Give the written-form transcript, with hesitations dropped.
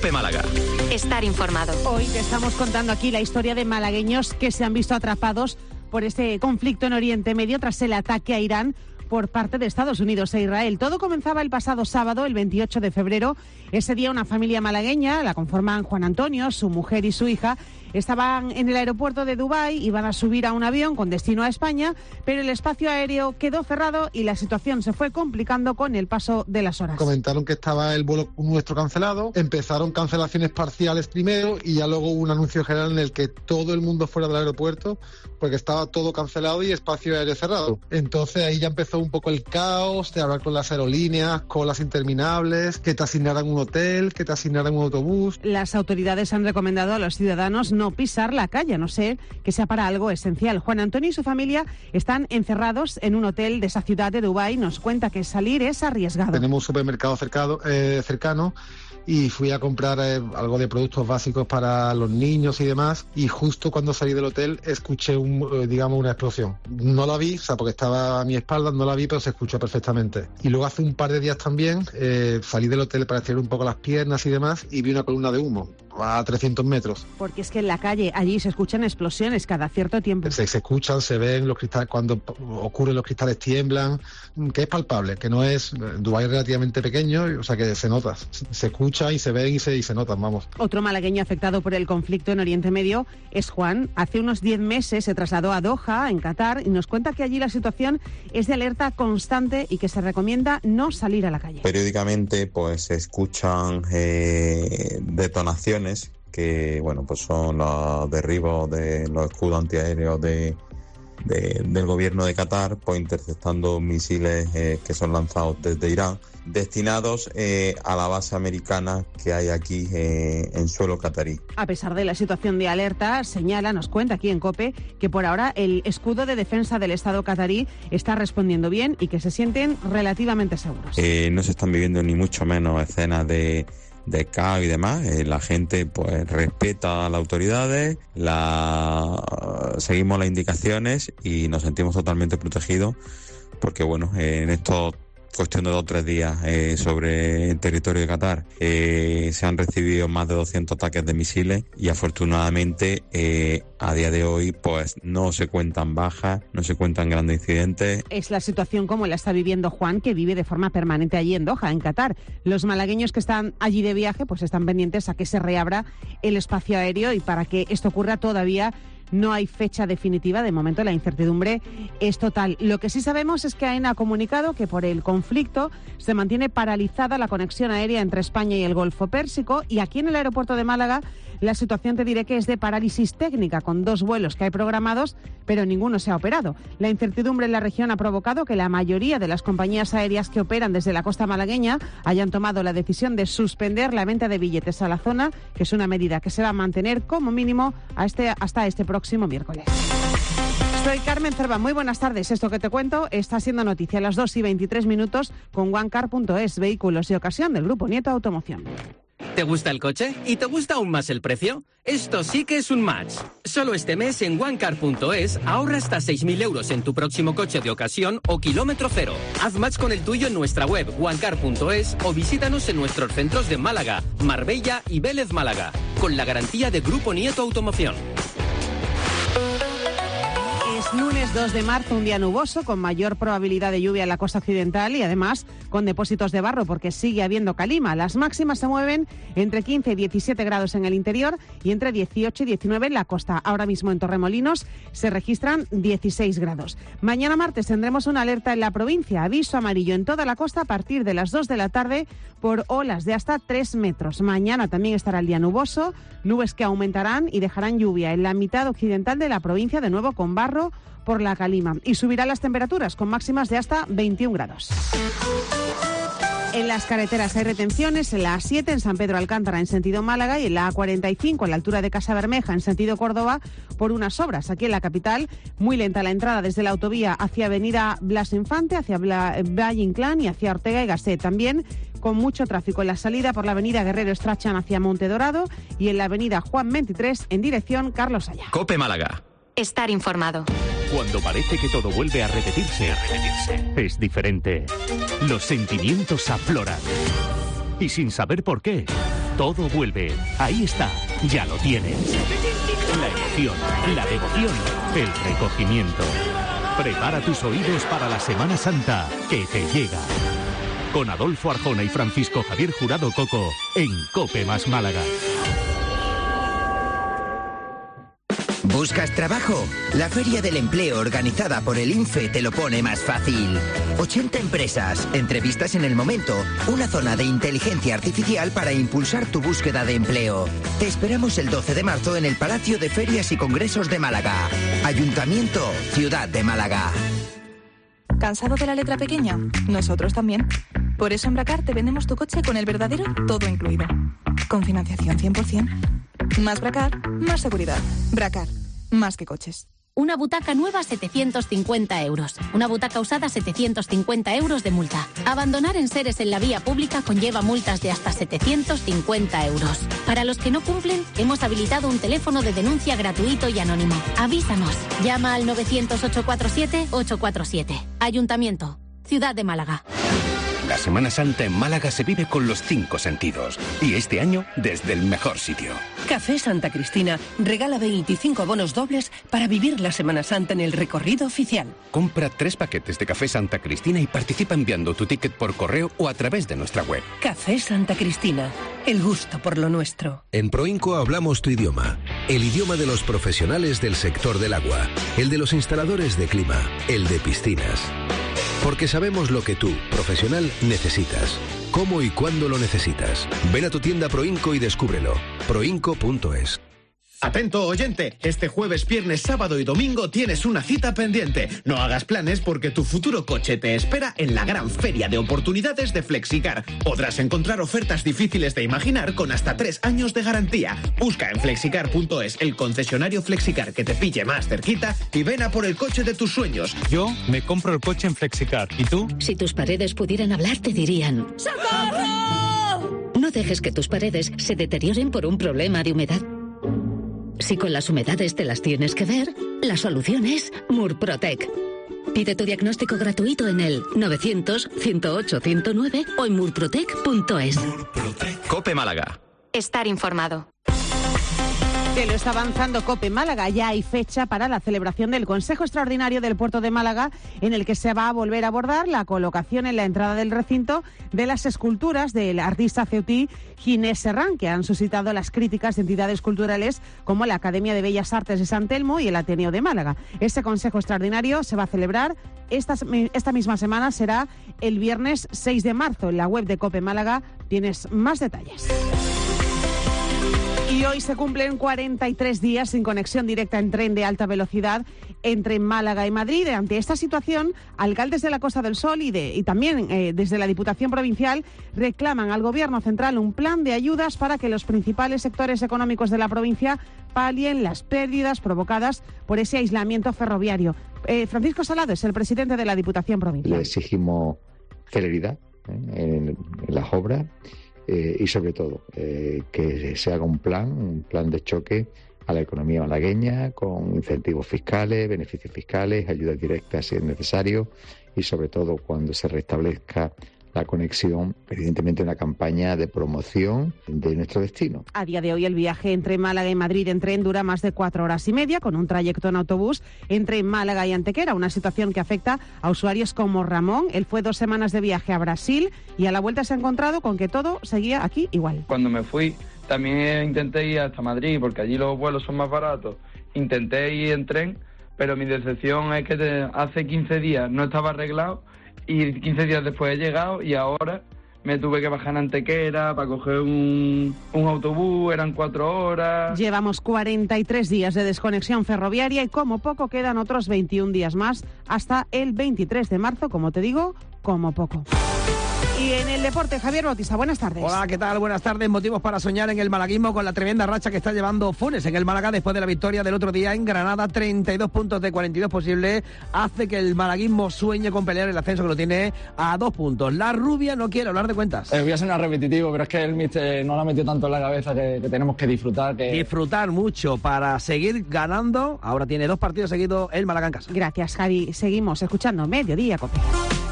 COPE Málaga. Estar informado. Hoy te estamos contando aquí la historia de malagueños que se han visto atrapados por este conflicto en Oriente Medio tras el ataque a Irán por parte de Estados Unidos e Israel. Todo comenzaba el pasado sábado, el 28 de febrero. Ese día una familia malagueña, la conforman Juan Antonio, su mujer y su hija, estaban en el aeropuerto de Dubái, iban a subir a un avión con destino a España, pero el espacio aéreo quedó cerrado y la situación se fue complicando con el paso de las horas. Comentaron que estaba el vuelo nuestro cancelado, empezaron cancelaciones parciales primero y ya luego hubo un anuncio general en el que todo el mundo fuera del aeropuerto porque estaba todo cancelado y espacio aéreo cerrado. Entonces ahí ya empezó un poco el caos de hablar con las aerolíneas, colas interminables, que te asignaran un hotel, que te asignaran un autobús. Las autoridades han recomendado a los ciudadanos no pisar la calle, a no ser que sea para algo esencial. Juan Antonio y su familia están encerrados en un hotel de esa ciudad de Dubái. Nos cuenta que salir es arriesgado. Tenemos un supermercado cercano y fui a comprar algo de productos básicos para los niños y demás, y justo cuando salí del hotel escuché una explosión. No la vi, porque estaba a mi espalda, no la vi, pero se escuchó perfectamente. Y luego hace un par de días también salí del hotel para estirar un poco las piernas y demás y vi una columna de humo a 300 metros. Porque es que en la calle allí se escuchan explosiones cada cierto tiempo. Se escuchan, se ven los cristales, cuando ocurren los cristales tiemblan, que es palpable, que no es... Dubái es relativamente pequeño, o sea que se nota, se escucha y se ven y se notan, vamos. Otro malagueño afectado por el conflicto en Oriente Medio es Juan. Hace unos 10 meses se trasladó a Doha, en Qatar, y nos cuenta que allí la situación es de alerta constante y que se recomienda no salir a la calle. Periódicamente pues se escuchan detonaciones que pues son los derribos de los escudos antiaéreos del gobierno de Qatar, pues interceptando misiles que son lanzados desde Irán, destinados a la base americana que hay aquí en suelo catarí. A pesar de la situación de alerta, nos cuenta aquí en COPE, que por ahora el escudo de defensa del Estado catarí está respondiendo bien y que se sienten relativamente seguros. No se están viviendo ni mucho menos escenas de caos y demás. La gente pues respeta a las autoridades, seguimos las indicaciones y nos sentimos totalmente protegidos porque en estos cuestión de 2 o 3 días sobre el territorio de Qatar se han recibido más de 200 ataques de misiles y afortunadamente a día de hoy pues no se cuentan bajas, no se cuentan grandes incidentes. Es la situación como la está viviendo Juan, que vive de forma permanente allí en Doha, en Qatar. Los malagueños que están allí de viaje pues están pendientes a que se reabra el espacio aéreo, y para que esto ocurra todavía no hay fecha definitiva. De momento la incertidumbre es total. Lo que sí sabemos es que AENA ha comunicado que por el conflicto se mantiene paralizada la conexión aérea entre España y el Golfo Pérsico, y aquí en el aeropuerto de Málaga la situación te diré que es de parálisis técnica, con 2 vuelos que hay programados, pero ninguno se ha operado. La incertidumbre en la región ha provocado que la mayoría de las compañías aéreas que operan desde la costa malagueña hayan tomado la decisión de suspender la venta de billetes a la zona, que es una medida que se va a mantener como mínimo hasta este próximo miércoles. Soy Carmen Cerva, muy buenas tardes. Esto que te cuento está siendo noticia a las 2:23 con OneCar.es, vehículos de ocasión del Grupo Nieto Automoción. ¿Te gusta el coche? ¿Y te gusta aún más el precio? Esto sí que es un match. Solo este mes en OneCar.es ahorra hasta 6.000 euros en tu próximo coche de ocasión o kilómetro cero. Haz match con el tuyo en nuestra web OneCar.es o visítanos en nuestros centros de Málaga, Marbella y Vélez Málaga, con la garantía de Grupo Nieto Automoción. Lunes 2 de marzo, un día nuboso, con mayor probabilidad de lluvia en la costa occidental y además con depósitos de barro porque sigue habiendo calima. Las máximas se mueven entre 15 y 17 grados en el interior y entre 18 y 19 en la costa. Ahora mismo en Torremolinos se registran 16 grados. Mañana martes tendremos una alerta en la provincia, aviso amarillo en toda la costa a partir de las 2 de la tarde por olas de hasta 3 metros. Mañana también estará el día nuboso, nubes que aumentarán y dejarán lluvia en la mitad occidental de la provincia, de nuevo con barro por la calima, y subirán las temperaturas con máximas de hasta 21 grados. En las carreteras hay retenciones en la A7 en San Pedro Alcántara en sentido Málaga y en la A45 a la altura de Casa Bermeja en sentido Córdoba por unas obras. Aquí en la capital, muy lenta la entrada desde la autovía hacia Avenida Blas Infante, hacia Valle Inclán y hacia Ortega y Gasset. También con mucho tráfico en la salida por la Avenida Guerrero Estrachan hacia Monte Dorado y en la Avenida Juan 23 en dirección Carlos Haya. COPE Málaga. Estar informado. Cuando parece que todo vuelve a repetirse, es diferente. Los sentimientos afloran. Y sin saber por qué, Todo vuelve. Ahí está. Ya lo tienes. La emoción, la devoción, el recogimiento. Prepara tus oídos para la Semana Santa que te llega. Con Adolfo Arjona y Francisco Javier Jurado Coco en COPE más Málaga. ¿Buscas trabajo? La Feria del Empleo organizada por el INFE te lo pone más fácil. 80 empresas, entrevistas en el momento, una zona de inteligencia artificial para impulsar tu búsqueda de empleo. Te esperamos el 12 de marzo en el Palacio de Ferias y Congresos de Málaga. Ayuntamiento, Ciudad de Málaga. ¿Cansado de la letra pequeña? Nosotros también. Por eso en Bracar te vendemos tu coche con el verdadero todo incluido. Con financiación 100%. Más Bracar, más seguridad. Bracar, más que coches. Una butaca nueva, 750 euros. Una butaca usada, 750 euros de multa. Abandonar enseres en la vía pública conlleva multas de hasta 750 euros. Para los que no cumplen, hemos habilitado un teléfono de denuncia gratuito y anónimo. Avísanos. Llama al 900-847-847. Ayuntamiento, Ciudad de Málaga. La Semana Santa en Málaga se vive con los 5 sentidos. Y este año, desde el mejor sitio. Café Santa Cristina regala 25 bonos dobles para vivir la Semana Santa en el recorrido oficial. Compra 3 paquetes de Café Santa Cristina y participa enviando tu ticket por correo o a través de nuestra web. Café Santa Cristina, el gusto por lo nuestro. En Proinco hablamos tu idioma. El idioma de los profesionales del sector del agua. El de los instaladores de clima. El de piscinas. Porque sabemos lo que tú, profesional, necesitas. Cómo y cuándo lo necesitas. Ven a tu tienda Proinco y descúbrelo. Proinco.es. Atento, oyente, este jueves, viernes, sábado y domingo tienes una cita pendiente. No hagas planes porque tu futuro coche te espera en la gran feria de oportunidades de Flexicar. Podrás encontrar ofertas difíciles de imaginar con hasta 3 años de garantía. Busca en flexicar.es el concesionario Flexicar que te pille más cerquita y ven a por el coche de tus sueños. Yo me compro el coche en Flexicar. ¿Y tú? Si tus paredes pudieran hablar, te dirían: ¡socorro! No dejes que tus paredes se deterioren por un problema de humedad. Si con las humedades te las tienes que ver, la solución es Murprotec. Pide tu diagnóstico gratuito en el 900-108-109 o en murprotec.es. COPE Málaga. Estar informado. Que lo está avanzando COPE Málaga. Ya hay fecha para la celebración del Consejo Extraordinario del Puerto de Málaga, en el que se va a volver a abordar la colocación en la entrada del recinto de las esculturas del artista ceutí Ginés Serrán, que han suscitado las críticas de entidades culturales como la Academia de Bellas Artes de San Telmo y el Ateneo de Málaga. Este Consejo Extraordinario se va a celebrar esta misma semana, será el viernes 6 de marzo. En la web de COPE Málaga tienes más detalles. Y hoy se cumplen 43 días sin conexión directa en tren de alta velocidad entre Málaga y Madrid. Ante esta situación, alcaldes de la Costa del Sol y también desde la Diputación Provincial reclaman al Gobierno central un plan de ayudas para que los principales sectores económicos de la provincia palien las pérdidas provocadas por ese aislamiento ferroviario. Francisco Salado es el presidente de la Diputación Provincial. Le exigimos celeridad en las obras. Y sobre todo que se haga un plan de choque a la economía malagueña con incentivos fiscales, beneficios fiscales, ayudas directas si es necesario y sobre todo cuando se restablezca la conexión, evidentemente una campaña de promoción de nuestro destino. A día de hoy el viaje entre Málaga y Madrid en tren dura más de 4 horas y media, con un trayecto en autobús entre Málaga y Antequera, una situación que afecta a usuarios como Ramón. Él fue 2 semanas de viaje a Brasil y a la vuelta se ha encontrado con que todo seguía aquí igual. Cuando me fui también intenté ir hasta Madrid porque allí los vuelos son más baratos. Intenté ir en tren, pero mi decepción es que hace 15 días no estaba arreglado y 15 días después he llegado y ahora me tuve que bajar en Antequera para coger un autobús, eran 4 horas. Llevamos 43 días de desconexión ferroviaria y como poco quedan otros 21 días más hasta el 23 de marzo, como te digo, como poco. Y en el deporte, Javier Bautista, buenas tardes. Hola, ¿qué tal? Buenas tardes. Motivos para soñar en el malaguismo con la tremenda racha que está llevando Funes en el Málaga después de la victoria del otro día en Granada. 32 puntos de 42 posibles. Hace que el malaguismo sueñe con pelear el ascenso, que lo tiene a 2 puntos. La rubia no quiere hablar de cuentas. Voy a sonar repetitivo, pero es que el míster no lo ha metido tanto en la cabeza que tenemos que disfrutar. Disfrutar mucho para seguir ganando. Ahora tiene 2 partidos seguidos el Málaga en casa. Gracias, Javi. Seguimos escuchando Mediodía COPE.